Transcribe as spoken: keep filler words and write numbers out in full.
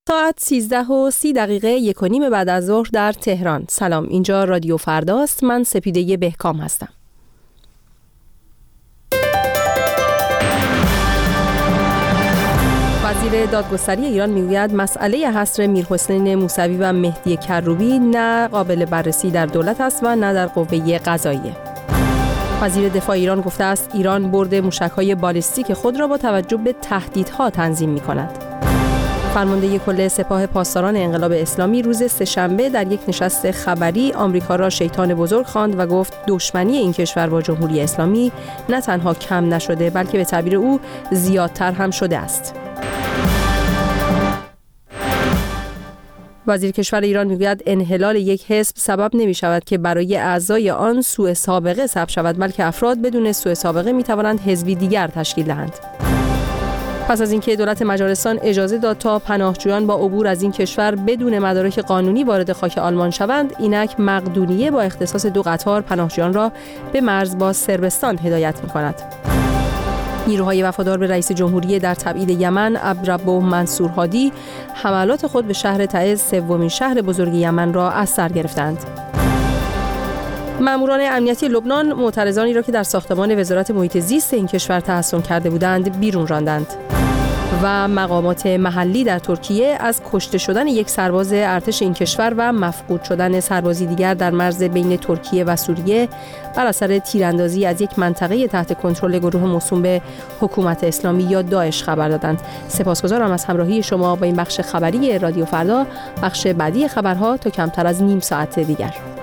ساعت سیزده و سی دقیقه یک و نیم بعد از ظهر در تهران. سلام، اینجا رادیو فرداست. من سپیده بهکام هستم. وزیر دادگستری ایران میگوید مسئله حصر میرحسین موسوی و مهدی کروبی نه قابل بررسی در دولت است و نه در قوه قضاییه. وزیر دفاع ایران گفته است ایران برد موشک‌های بالستیک خود را با توجه به تهدیدها تنظیم می‌کند. فرمانده کل سپاه پاسداران انقلاب اسلامی روز سه‌شنبه در یک نشست خبری آمریکا را شیطان بزرگ خواند و گفت دشمنی این کشور با جمهوری اسلامی نه تنها کم نشده بلکه به تعبیر او زیادتر هم شده است. وزیر کشور ایران میگوید انحلال یک حزب سبب نمی شود که برای اعضای آن سوء سابقه ثبت شود، بلکه افراد بدون سوء سابقه می توانند حزبی دیگر تشکیل دهند. پس از اینکه دولت مجارستان اجازه داد تا پناهجویان با عبور از این کشور بدون مدارک قانونی وارد خاک آلمان شوند، اینک مقدونیه با اختصاص دو قطار پناهجویان را به مرز با صربستان هدایت می‌کند. نیروهای وفادار به رئیس جمهوری در تبعید یمن عبدالرب منصور هادی حملات خود به شهر تعز، سومین شهر بزرگ یمن را از سر گرفتند. ماموران امنیتی لبنان معترضانی را که در ساختمان وزارت محیط زیست این کشور تحصن کرده بودند بیرون راندند. و مقامات محلی در ترکیه از کشته شدن یک سرباز ارتش این کشور و مفقود شدن سربازی دیگر در مرز بین ترکیه و سوریه بر اثر تیراندازی از یک منطقه تحت کنترل گروه موسوم به حکومت اسلامی یا داعش خبر دادند. سپاسگزارم از همراهی شما با این بخش خبری رادیو فردا. بخش بعدی خبرها تا کمتر از نیم ساعت دیگر.